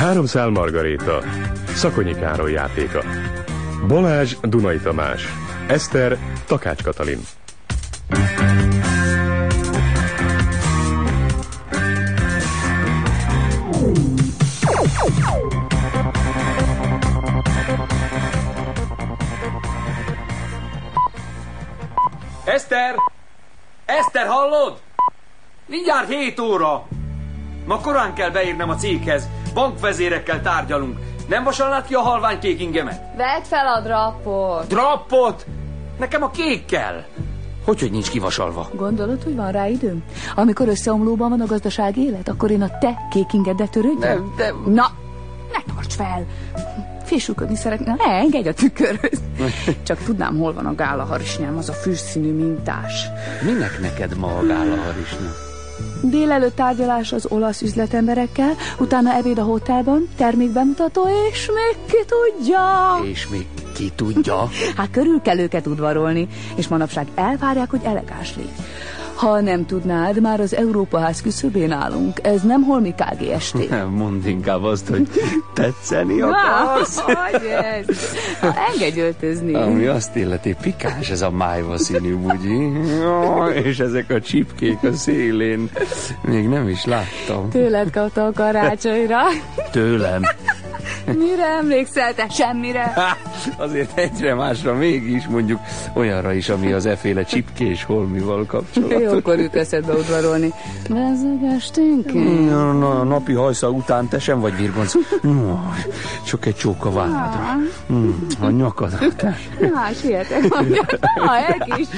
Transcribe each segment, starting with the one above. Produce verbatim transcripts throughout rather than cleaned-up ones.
Három szál margaréta, Szakonyi Károly játéka. Balázs Dunai Tamás, Eszter Takács Katalin. Eszter! Eszter, hallod? Mindjárt hét óra. Ma korán kell beírnem a céghez. Bankvezérekkel tárgyalunk. Nem vasalnád ki a halványkék ingemet? Vedd fel a drappot. Drappot? Nekem a kék kell. Hogy, hogy nincs kivasalva? Gondolod, hogy van rá időm? Amikor összeomlóban van a gazdaság élet, akkor én a te kék ingeddel törődjem? De, de... Na, ne tarts fel! Fésülködni szeretném. Ne, engedj a tükörhöz. Csak tudnám, hol van a gálaharisnyám, az a fűszínű mintás. Minek neked ma a gálaharisnya? Délelőtt tárgyalás az olasz üzletemberekkel, utána ebéd a hotelban, termékbemutató, és még ki tudja. És még ki tudja? Hát körül kell őket udvarolni, és manapság elvárják, hogy elegáns légy. Ha nem tudnád, már az Európaház küszöbén állunk. Ez nem holmi ká gé es té. Mondd inkább azt, hogy tetszeni akarsz. Hogy ez? Ha, engedj öltözni. Ami azt illeti, pikáns ez a májva színű bugyi. Oh, és ezek a csipkék a szélén. Még nem is láttam. Tőled kapta a karácsonyra. Tőlem? Mire emlékszel te? Semmire. Há, azért egyre másra mégis, mondjuk olyanra is, ami az efféle csipkés holmival kapcsolatos. Jókor jut eszedbe udvarolni. Bezzeg esténként. Na, na, napi hajsza után te sem vagy virgonc. Csak egy csók a válladra. A nyakadra. Na, sietek, mondja. Na, egész.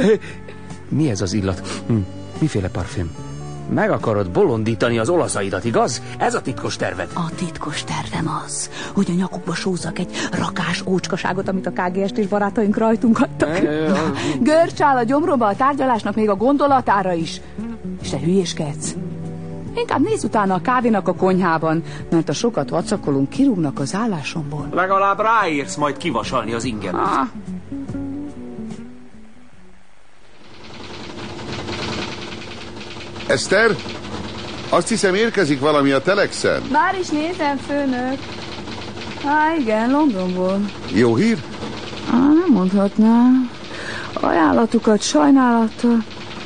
Mi ez az illat? Miféle parfüm? Meg akarod bolondítani az olaszaidat, igaz? Ez a titkos terved? A titkos tervem az, hogy a nyakukba sózzak egy rakás ócskaságot, amit a ká gé es té-s barátaink rajtunk adtak. Görcs áll a gyomromba a tárgyalásnak, még a gondolatára is. És te hülyéskedsz. Inkább nézz utána a kávénak a konyhában, mert a sokat vacakolunk, kirúgnak az állásomból. Legalább ráérsz majd kivasalni az ingemet. Ah. Eszter, azt hiszem érkezik valami a telexen. Már is nézem, főnök. Há, igen, Londonból. Jó hír? Á, nem mondhatnám. Ajánlatukat sajnálattal.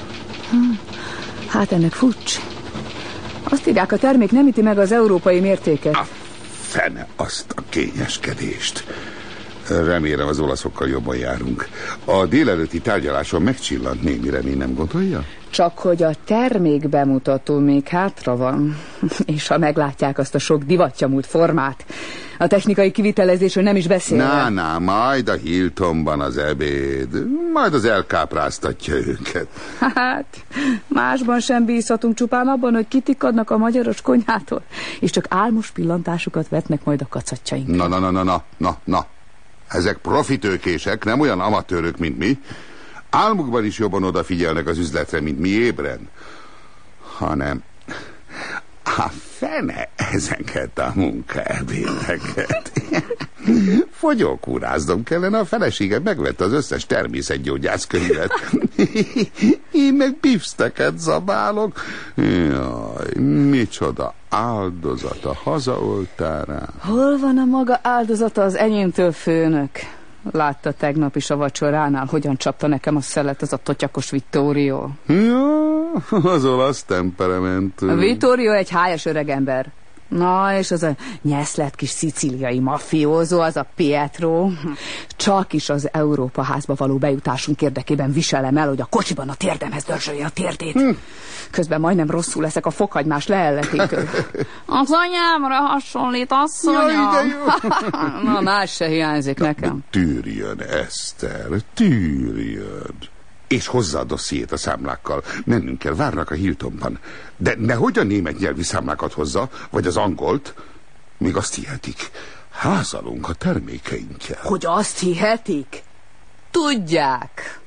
Hát ennek fucs. Azt írják, a termék nem üti meg az európai mértéket. A fene azt a kényeskedést. Remélem az olaszokkal jobban járunk. A délelőtti tárgyaláson megcsillant némi remény, nem gondolja? Csak hogy a termék bemutató még hátra van. És ha meglátják azt a sok divattyamult formát, a technikai kivitelezésről nem is beszélve. Na, na, majd a Hiltonban az ebéd. Majd az elkápráztatja őket. Hát, másban sem bízhatunk, csupán abban, hogy kitikadnak a magyaros konyhától, és csak álmos pillantásukat vetnek majd a kacatjaink. Na, na, na, na, na, na, na. Ezek profitőkések, nem olyan amatőrök, mint mi. Álmukban is jobban odafigyelnek az üzletre, mint mi ébren. Hanem a fene ezeket a munkaebédeket. Fogyókúráznom kellene, a feleségem megvette az összes természetgyógyászkönyvet. Én meg bifszteket zabálok. Jaj, micsoda áldozat a hazaoltárán. Hol van a maga áldozata az enyémtől, főnök? Látta tegnap is a vacsoránál, hogyan csapta nekem a szelet az a totyakos Vittorio. Ja, az olasz temperamentű. A Vittorio egy hájas öregember. Na, és az a nyeszlet kis szicíliai mafiózó, az a Pietro. Csak is az Európa házba való bejutásunk érdekében viselem el, hogy a kocsiban a térdemhez dörzsölje a térdét. Hm. Közben majdnem rosszul leszek a fokhagymás leelletétől. Az anyámra hasonlít, asszonyom. Ja, Na, más se hiányzik nekem. Tűrjön, Eszter, tűrjön. És hozzá a dossziét a számlákkal. Mennünk kell, várnak a Hiltonban. De nehogy a német nyelvi számlákat hozza, vagy az angolt. Még azt hihetik, házalunk a termékeinkkel. Hogy azt hihetik? Tudják.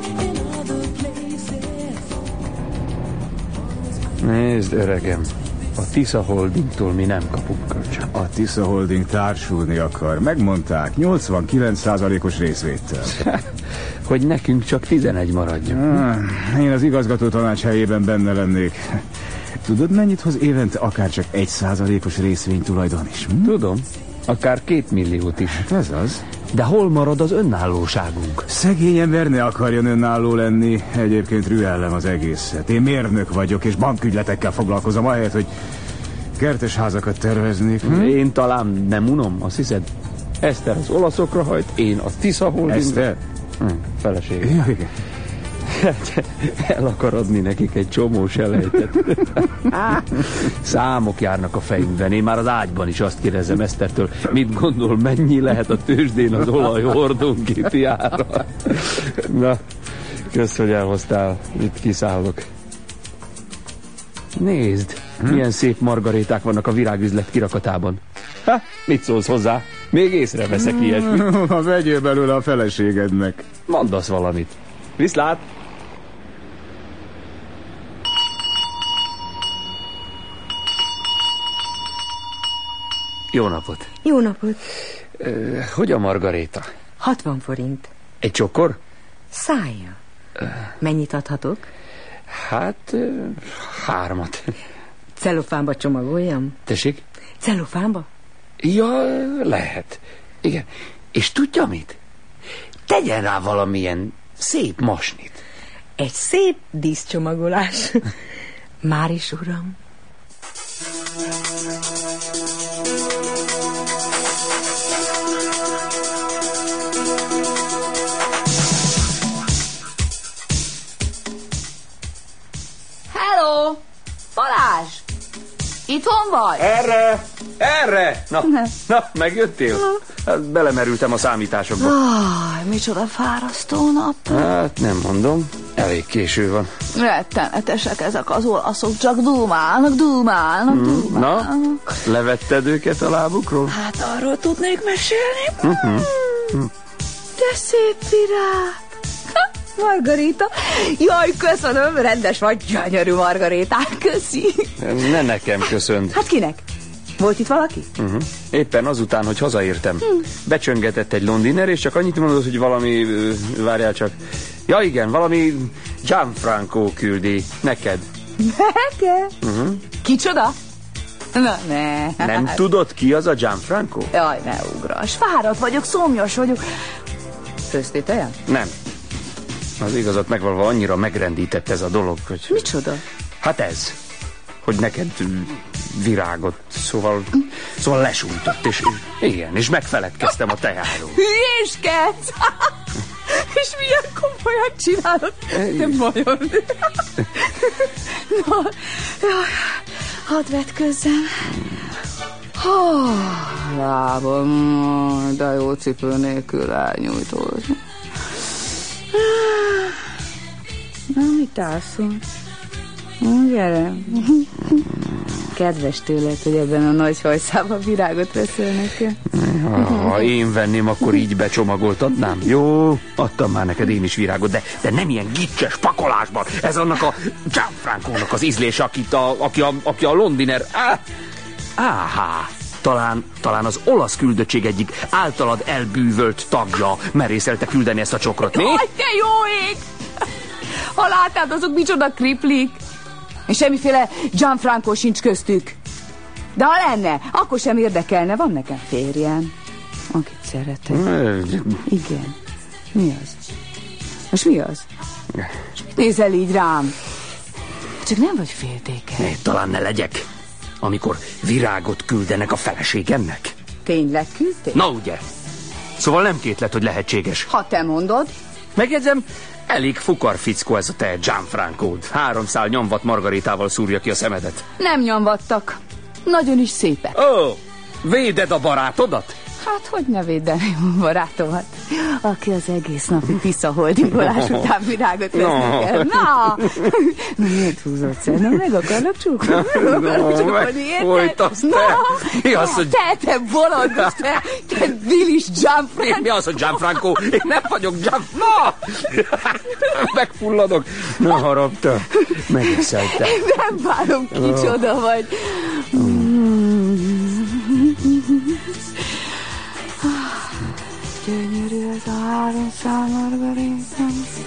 Nézd, öregem, A Tisza Holdingtól mi nem kapunk kölcsön. A Tisza Holding társulni akar. Megmondták, nyolcvankilenc százalékos részvéttel. Hogy nekünk csak tizenegy maradjon. Ah, én az igazgató tanács helyében benne lennék. Tudod, mennyit hoz évente akár csak egy százalékos részvénytulajdon is? Hm? Tudom, akár két milliót is. Hát ez az. De hol marad az önállóságunk? Szegény ember ne akarjon önálló lenni. Egyébként rühellem az egészet. Én mérnök vagyok, és bankügyletekkel foglalkozom, ahelyett, hogy kertes házakat terveznék. Hm? Én talán nem unom, azt hiszed? Eszter az olaszokra hajt, én a Tisza Holding. Eszter? Hm, felesége. Ja, igen. El akar adni nekik egy csomó selejtet. Számok járnak a fejünkben. Én már az ágyban is azt kérdezem Esztertől, mit gondol, mennyi lehet a tőzsdén az olajhordón két ára. Na, kösz, hogy elhoztál. Itt kiszállok. Nézd, hm? milyen szép margaréták vannak a virágüzlet kirakatában. Ha, mit szólsz hozzá? Még észreveszek ilyesmit. Ha vegyél belőle a feleségednek. Mondasz valamit. Viszlát! Jó napot! Jó napot! Uh, hogy a margaréta? hatvan forint. Egy csokor? Szállja. Uh. Mennyit adhatok? Hát, uh, hármat. Celofánba csomagoljam? Tessék? Celofánba? Ja, lehet. Igen. És tudja mit? Tegyen rá valamilyen szép masnit. Egy szép díszcsomagolás. Már is, uram. Hello! Balázs! Itthon vagy? Erre! Erre! Na, na megjöttél? Hát belemerültem a számításokba. Ah, micsoda fárasztó nap. Hát nem mondom, elég késő van. Rettenetesek ezek az olaszok, csak dúmálnak, dúmálnak, Hmm, dúmálnak. na, levetted őket a lábukról? Hát arról tudnék mesélni. Uh-huh. Hmm. De szép virág. Margarita. Jaj, köszönöm, rendes vagy, gyönyörű Margaritát, köszi. Ne nekem köszönt. Hát kinek? Volt itt valaki? Uh-huh. Éppen azután, hogy hazaértem. Hmm. Becsöngetett egy londiner, és csak annyit mondott, hogy valami, várjál csak. Ja igen, valami Gianfranco küldi neked. Neked? Uh-huh. Kicsoda? Na, ne. Nem tudod, ki az a Gianfranco? Jaj, ne ugrass. Fáradt vagyok, szomjas vagyok. Főztételjen? Nem. Az igazat megvalva annyira megrendített ez a dolog, hogy... Micsoda? Hát ez, hogy neked virágot, szóval, szóval lesújtott, és igen, és megfeledkeztem a teáról. Hülyéskedsz! És milyen komolyan csinálod? Te bajod. Na, jaj, hadd vetkőzzem. Oh, lábam, de jó cipő nélkül elnyújtózni. Na, mit állszol? Gyere. Kedves tőled, hogy ebben a nagy hajszában virágot veszel nekem. Ha én venném, akkor így becsomagoltatnám. Jó, adtam már neked én is virágot, de, de nem ilyen gicses pakolásban. Ez annak a Gianfrancónak az ízlése, akit a, aki, a, aki a londiner... Á, áhá, talán, talán az olasz küldöttség egyik általad elbűvölt tagja merészelte küldeni ezt a csokrot, mi? Jaj, te jó ég! Ha látnád, azok micsoda kriplik. És semmiféle Gianfranco sincs köztük. De ha lenne, akkor sem érdekelne. Van nekem férjem, akit szeretek. Igen. Mi az? Most mi az? És mit nézel így rám? Csak nem vagy féltékeny. Talán ne legyek, amikor virágot küldenek a feleségemnek. Tényleg küldték? Na ugye? Szóval nem kétlet, hogy lehetséges. Ha te mondod. Megjegyzem, elég fukarfickó ez a te Gianfrancód. Három szál nyomvat margaritával szúrja ki a szemedet. Nem nyomvattak. Nagyon is szépek. Ó, oh, véded a barátodat? Hát, hogy ne védeném a barátomat, aki az egész napi piszaholdingolás után virágot vesz nekem. Na, na, miért húzott szer? Na, meg akarlak csúkolni? Meg akarlak csúkolni, érted? Folytasz te? Mi az, hogy... Te, te bolondos, te, te bilis Gianfranco. Mi az, hogy Gianfranco? Én nem vagyok Gianfranco. Na! Megfulladok. Na, harapta. Megeszel te. Nem várom, kicsoda vagy. Gyönyörű ez a három szál margarita.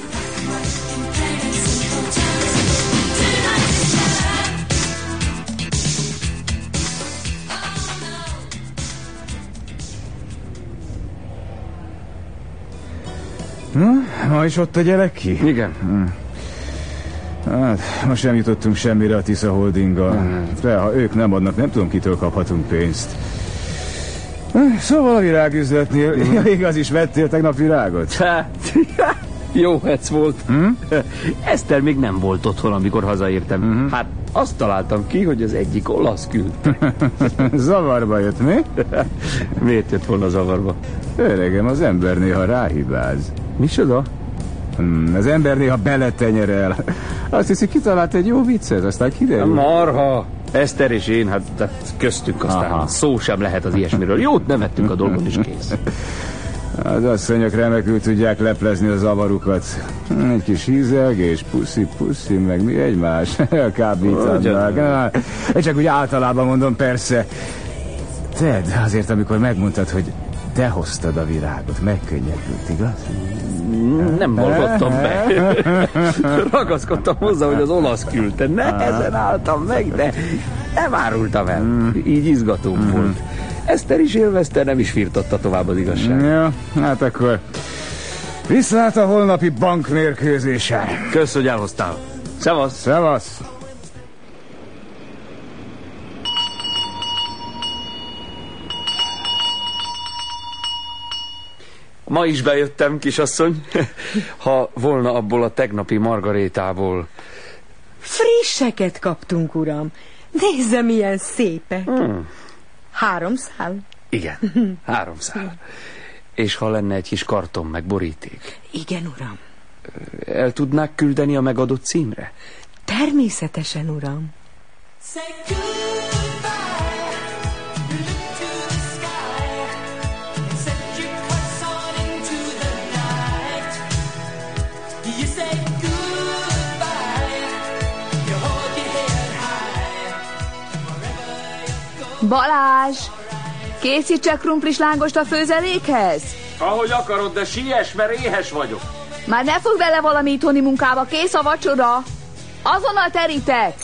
Hm? Ma is ott a gyerek ki? Igen. Hm. Hát, most nem jutottunk semmire a Tisza Holdinggal. Hmm. De ha ők nem adnak, nem tudom, kitől kaphatunk pénzt. Szóval a virágüzletnél, hmm. ja, igaz is, vettél tegnap virágot? Hát, jó hec volt. Hmm? Eszter még nem volt otthon, amikor hazaértem. Hmm. Hát azt találtam ki, hogy az egyik olasz küldte. Zavarba jött, mi? Miért jött volna zavarba? Öregem, az ember néha ráhibáz. Micsoda? Hmm, az ember néha beletenyerel. Azt hiszi, kitalált egy jó viccet, aztán kiderül. Marha! Eszter és én, hát, hát köztünk aztán Aha. szó sem lehet az ilyesmiről. Jót nevettünk a dolgon, is kész. Az asszonyok remekül tudják leplezni a zavarukat. Egy kis hízelgés, puszi-puszi, meg mi egymás. Elkábítanak. Csak úgy általában mondom, persze. Ted, azért, amikor megmondtad, hogy te hoztad a virágot, megkönnyebbült, igaz? Nem hallgattam be. Ragaszkodtam hozzá, hogy az olasz küldte. Nehezen álltam meg, de nem árultam el. Így izgatóbb volt. Eszter is élvezte, nem is firtatta tovább az igazság. Ja, hát akkor viszlát a holnapi bankmérkőzésen. Kösz, hogy elhoztál. Szevasz. Szevasz. Ma is bejöttem, kisasszony. Ha volna abból a tegnapi margarétából. Frisseket kaptunk, uram. Nézze, milyen szépek. Hmm. Három szál? Igen, három szál. És ha lenne egy kis karton meg boríték? Igen, uram. El tudnák küldeni a megadott címre? Természetesen, uram. Balázs! Készítsek krumplis lángost a főzelékhez? Ahogy akarod, de siess, mert éhes vagyok. Már ne fogj bele valami itthoni munkába, kész a vacsora. Azonnal terítek.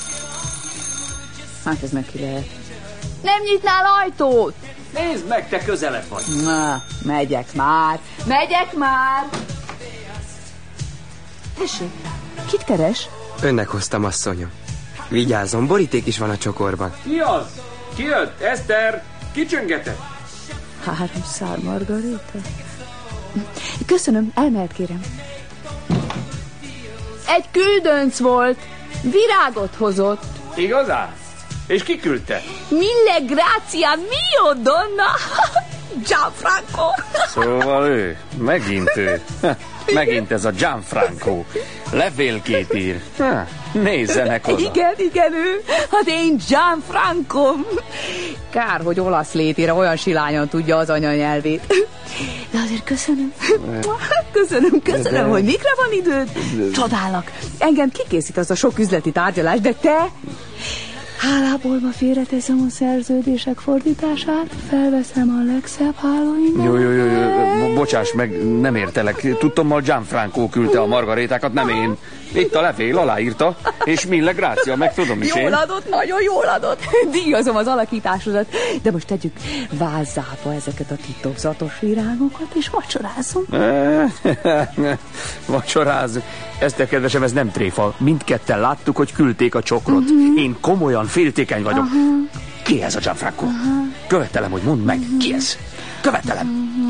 Hát ez meg ki lehet. Nem nyitnál ajtót? Nézd meg, te közelebb vagy. Na, megyek már. Megyek már. Tessék, kit keres? Önnek hoztam, asszonyom. Vigyázzon, boríték is van a csokorban. Ki az? Ki jött? Eszter? Ki csöngetett? Három szál margarita. Köszönöm, elmehet, kérem. Egy küldönc volt. Virágot hozott. Igazán? És ki küldte? Mille grazia mio donna. Gianfranco. Szóval ő, megint ő. Megint ez a Gianfranco. Levélkét ír. Nézzenek oda. Igen, igen, ő. Hát én Gianfranco. Kár, hogy olasz létére olyan silányan tudja az anyanyelvét. De azért köszönöm. Köszönöm, köszönöm, de... hogy mikre van időd. Csodálak. Engem kikészít az a sok üzleti tárgyalás, de te... Hálából ma félreteszem a szerződések fordítását, felveszem a legszebb hálóinkat. Jó, jó, jó, jó, bocsáss meg, nem értelek. Tudtommal Gianfranco küldte a margarétákat, nem én. Itt a levél, aláírta, és mille grácia, meg tudom is én. Jól adott, nagyon jól adott. Díjazom az alakításodat. De most tegyük vázába ezeket a titokzatos virágokat, és vacsorázunk. Vacsorázunk. Eszter, kedvesem, ez nem tréfa. Mindketten láttuk, hogy küldték a csokrot. Uh-huh. Én komolyan féltékeny vagyok. Uh-huh. Ki ez a Gianfranco? Uh-huh. Követelem, hogy mondd meg, uh-huh. ki ez? Követelem.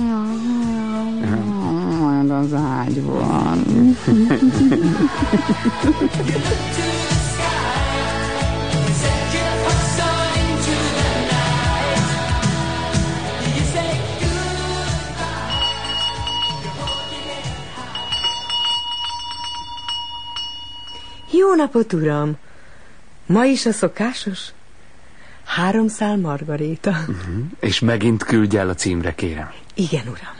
Majd az ágyban. Jó napot, uram! Ma is a szokásos? Három szál margaréta. Uh-huh. És megint küldj el a címre, kérem. Igen, uram.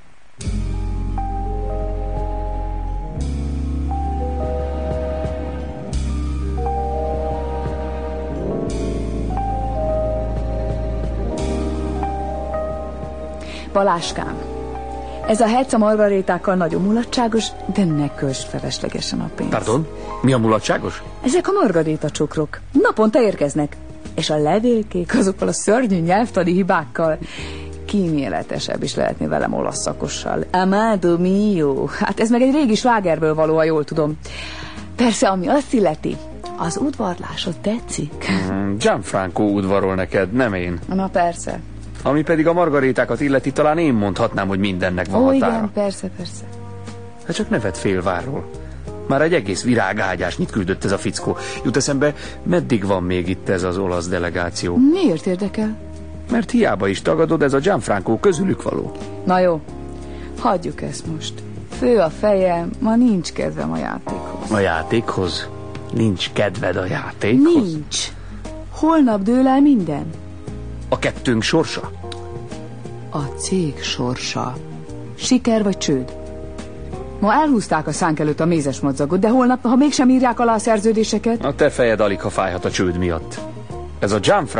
Baláskám, ez a herca margarétákkal nagyon mulatságos, de ne költsd feleslegesen a pénzt. Pardon? Mi a mulatságos? Ezek a margaréta csokrok naponta érkeznek, és a levélkék azokkal a szörnyű nyelvtani hibákkal kíméletesebb is lehetni velem olasz szakossal. Amado mio. Hát ez meg egy régi slágerből való, ha jól tudom. Persze, ami azt illeti, az udvarlásod tetszik. Mm, Gianfranco udvarol neked, nem én. Na persze. Ami pedig a margarétákat illeti, talán én mondhatnám, hogy mindennek van Ó, határa. igen, persze, persze. Hát csak nevet félvárról. Már egy egész virágágyásnyit küldött ez a fickó. Jut eszembe, meddig van még itt ez az olasz delegáció? Miért érdekel? Mert hiába is tagadod, ez a Gianfranco közülük való. Na jó, hagyjuk ezt most. Fő a fejem, ma nincs kedvem a játékhoz. A játékhoz? Nincs kedved a játékhoz? Nincs. Holnap dől el minden. A kettőnk sorsa? A cég sorsa. Siker vagy csőd? Ma elhúzták a szánk előtt a mézes madzagot, de holnap, ha mégsem írják alá a szerződéseket... A te fejed alig, ha fájhat a csőd miatt. Ez a Gianfranco